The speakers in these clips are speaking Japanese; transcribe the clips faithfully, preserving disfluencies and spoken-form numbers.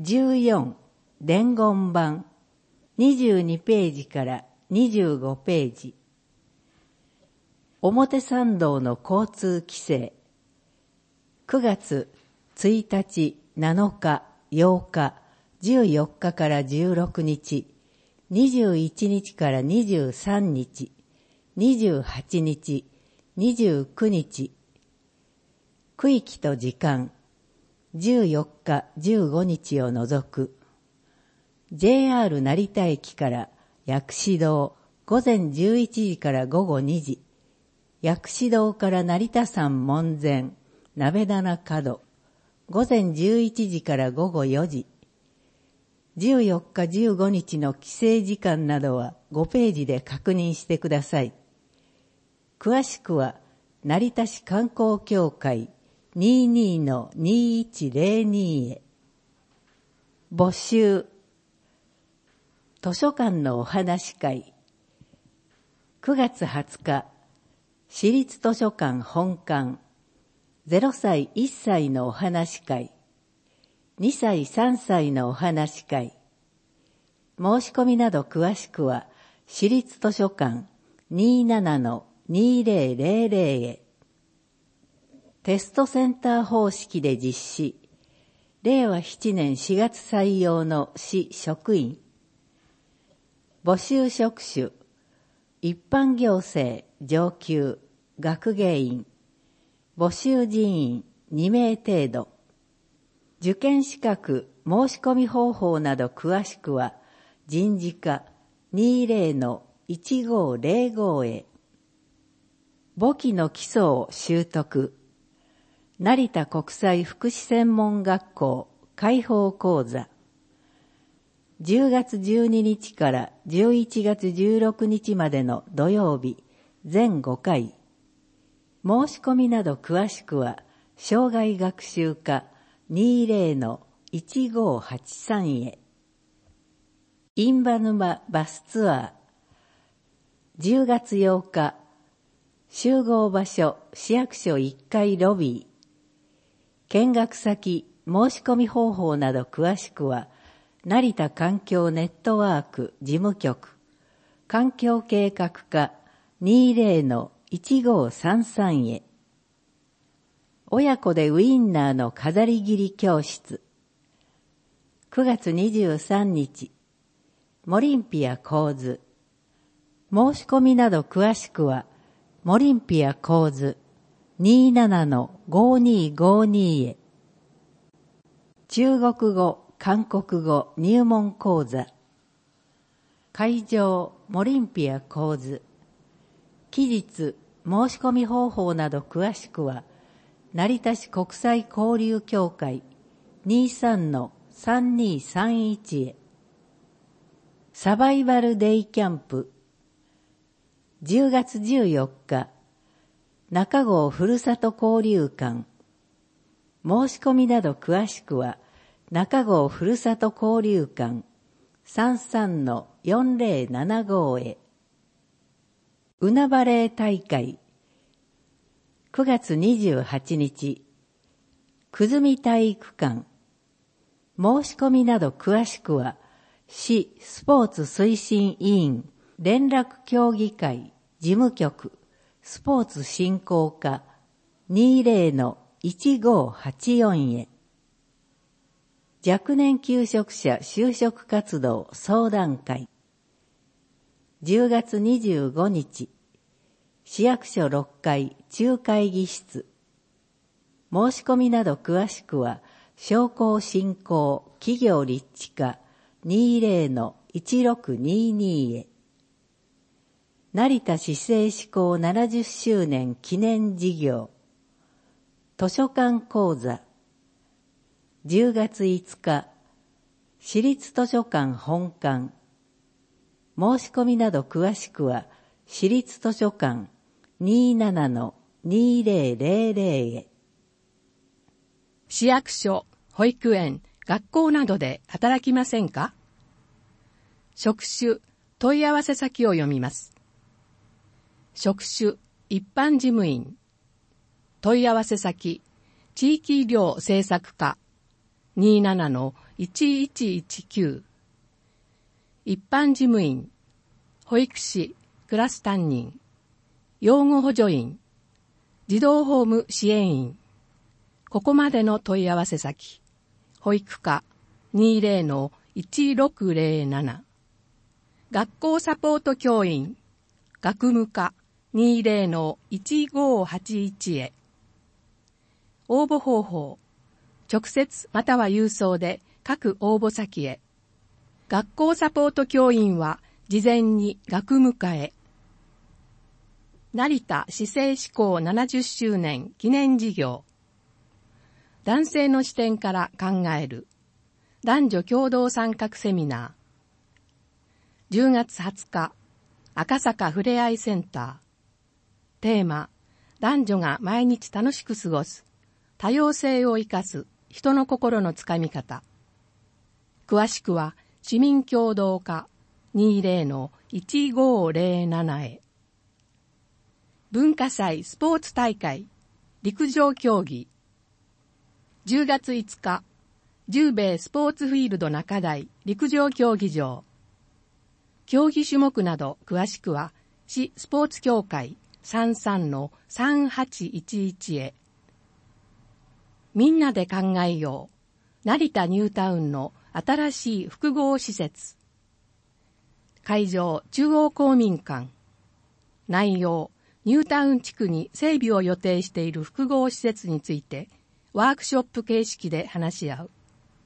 じゅうよん伝言版にじゅうにページからにじゅうごページ。表参道の交通規制。くがつついたち、なのか、ようか、じゅうよっかからじゅうろくにち、にじゅういちにちからにじゅうさんにち、にじゅうはちにち、にじゅうくにち。区域と時間、じゅうよっか、じゅうごにちを除く。ジェイアール 成田駅から薬師堂、午前じゅういちじからごごにじ。薬師堂から成田山門前、鍋棚角、午前じゅういちじからごごよじ。じゅうよっか、じゅうごにちの規制時間などはごページで確認してください。詳しくは、成田市観光協会 にじゅうにのにじゅういちゼロに へ。募集。図書館のお話会。くがつはつか、市立図書館本館。ゼロさいいっさいのお話会。にさいさんさいのお話会。申し込みなど詳しくは、市立図書館 にじゅうななのにじゅうゼロゼロゼロ へ。テストセンター方式で実施。れいわななねんしがつ採用の市職員。募集職種。一般行政、上級、学芸員。募集人員にめい程度。受験資格、申し込み方法など詳しくは、人事課 にじゅうのいちごゼロご へ。簿記の基礎を習得。成田国際福祉専門学校開放講座。じゅうがつじゅうににちからじゅういちがつじゅうろくにちまでの土曜日、全ごかい。申し込みなど詳しくは、生涯学習課 にじゅうのいちごはちさん へ。印旛沼バスツアー。じゅうがつようか、集合場所市役所いっかいロビー。見学先、申し込み方法など詳しくは、成田環境ネットワーク事務局、環境計画課 にじゅうのいちごさんさん へ。親子でウインナーの飾り切り教室。くがつにじゅうさんにち、モリンピア構図。申し込みなど詳しくは、モリンピア構図 にじゅうななのごにーごにー へ。中国語、韓国語入門講座。会場、モリンピア構図。期日、申し込み方法など詳しくは、成田市国際交流協会 にじゅうさんのさんにーさんいち へ。サバイバルデイキャンプ。じゅうがつじゅうよっか、中郷ふるさと交流館。申し込みなど詳しくは、中郷ふるさと交流館 さんさんのよんぜろななご へ。海バレー大会。くがつにじゅうはちにち、久住体育館。申し込みなど詳しくは、市スポーツ推進委員連絡協議会事務局スポーツ振興課 にじゅうのいちごはちよん へ。若年求職者就職活動相談会。じゅうがつにじゅうごにち、市役所ろっかい中会議室。申し込みなど詳しくは、商工振興企業立地課 にじゅうのいちろくにーにー へ。成田市政施行ななじゅっしゅうねん記念事業。図書館講座。じゅうがついつか、市立図書館本館。申し込みなど詳しくは、市立図書館 にじゅうななのにぜろぜろぜろ へ。 市役所、保育園、学校などで働きませんか？職種、問い合わせ先を読みます。職種、一般事務員。問い合わせ先、地域医療政策課 にじゅうななのいちいちいちきゅう、一般事務員、保育士、クラス担任、養護補助員、児童ホーム支援員、ここまでの問い合わせ先、保育課 にじゅうのいちろくぜろなな、学校サポート教員、学務課 にじゅうのいちごはちいち へ。応募方法、直接または郵送で各応募先へ。学校サポート教員は事前に学務課へ。成田市政施行ななじゅっしゅうねん記念事業。男性の視点から考える男女共同参画セミナー。じゅうがつはつか、赤坂ふれあいセンター。テーマ、男女が毎日楽しく過ごす、多様性を生かす人の心のつかみ方。詳しくは市民協働課 にじゅうのいちごぜろなな へ。文化祭スポーツ大会陸上競技。じゅうがついつか、十兵衛スポーツフィールド中台陸上競技場。競技種目など詳しくは市スポーツ協会 さんじゅうさんのさんはちいちいち へ。みんなで考えよう。成田ニュータウンの新しい複合施設。会場中央公民館。内容、ニュータウン地区に整備を予定している複合施設についてワークショップ形式で話し合う。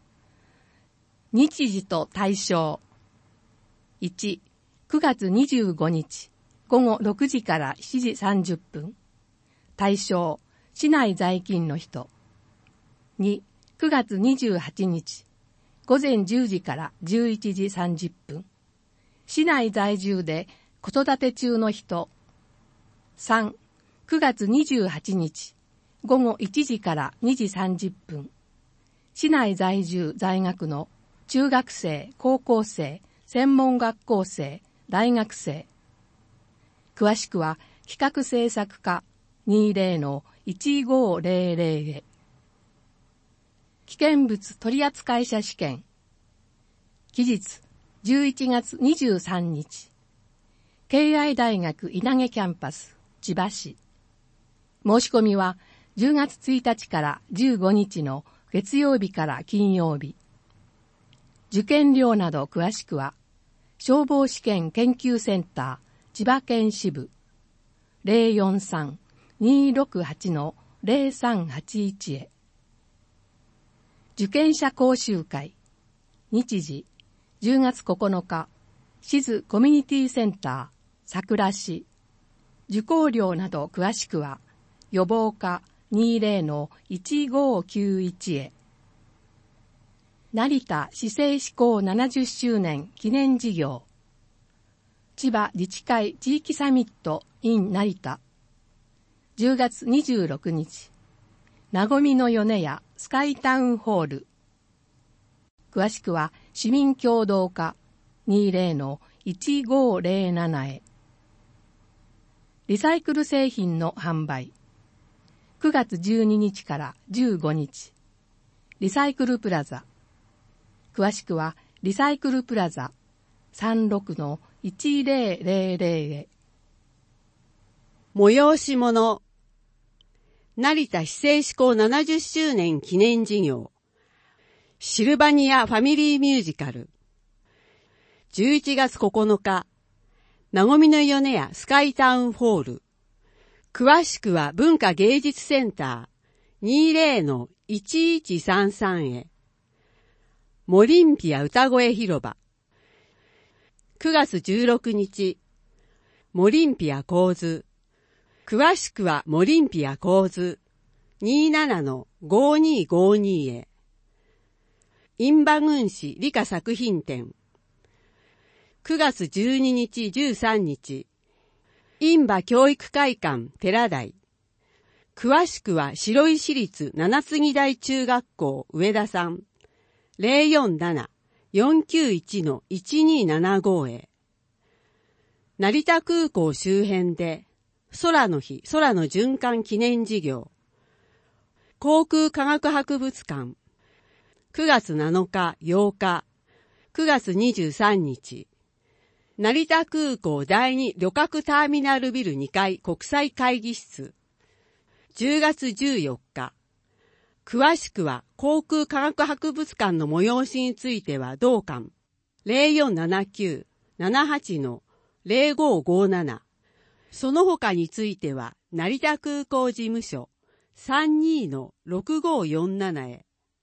日時と対象。いち、くがつにじゅうごにちごごろくじからしちじさんじゅっぷん。対象、市内在勤の人。に、くがつにじゅうはちにちごぜんじゅうじからじゅういちじさんじゅっぷん。市内在住で子育て中の人。さん、くがつにじゅうはちにちごごいちじからにじさんじゅっぷん。市内在住在学の中学生、高校生、専門学校生、大学生。詳しくは企画制作課 にじゅうのいちごぜろぜろ へ。危険物取扱者試験。期日じゅういちがつにじゅうさんにち。敬愛大学稲毛キャンパス、千葉市。申し込みはじゅうがつついたちからじゅうごにちの月曜日から金曜日。受験料など詳しくは、消防試験研究センター千葉県支部 ゼロよんさん にーろくはち のゼロさんはちいち へ。受験者講習会。日時じゅうがつここのか、静コミュニティセンター桜市。受講料など詳しくは、予防課 にじゅうのいちごきゅういち へ。成田市政施行ななじゅっしゅうねん記念事業。千葉自治会地域サミット in 成田。じゅうがつにじゅうろくにち。なごみの米屋スカイタウンホール。詳しくは市民協働課 にじゅうのいちごぜろなな へ。リサイクル製品の販売。くがつじゅうににちからじゅうごにち。リサイクルプラザ。詳しくはリサイクルプラザ さんじゅうろくのいちぜろぜろぜろ へ。 催し物。成田市政施行ななじゅっしゅうねん記念事業。シルバニアファミリーミュージカル。じゅういちがつここのか、なごみの米屋スカイタウンホール。詳しくは文化芸術センター にじゅうのいちいちさんさん へ。モリンピア歌声広場。くがつじゅうろくにち、モリンピア構図。詳しくはモリンピア構図 にじゅうななのごにーごに へ。印馬郡市理科作品展。くがつじゅうににちじゅうさんにち、印馬教育会館寺台。詳しくは白石市立七杉台中学校上田さん ゼロよんなな よんきゅういちのいちにーななご へ。成田空港周辺で空の日空の循環記念事業。航空科学博物館。 くがつなのか、ようか、くがつにじゅうさんにち、成田空港だいに旅客ターミナルビルにかい国際会議室、じゅうがつじゅうよっか、詳しくは航空科学博物館の催しについては同館 ゼロよんななきゅう ななはち ゼロごごなな、その他については成田空港事務所 さんにー ろくごよんなな へ。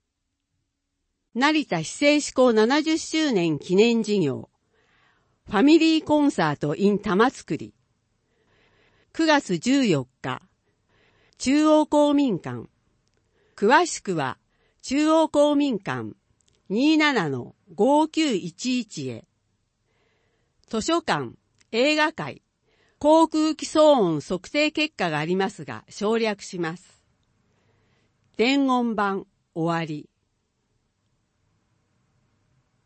成田市制施行ななじゅっしゅうねん記念事業ファミリーコンサート in 玉造り、くがつじゅうよっか、中央公民館、詳しくは中央公民館 にじゅうななのごきゅういちいち へ。図書館、映画館、航空機騒音測定結果がありますが省略します。伝言版終わり。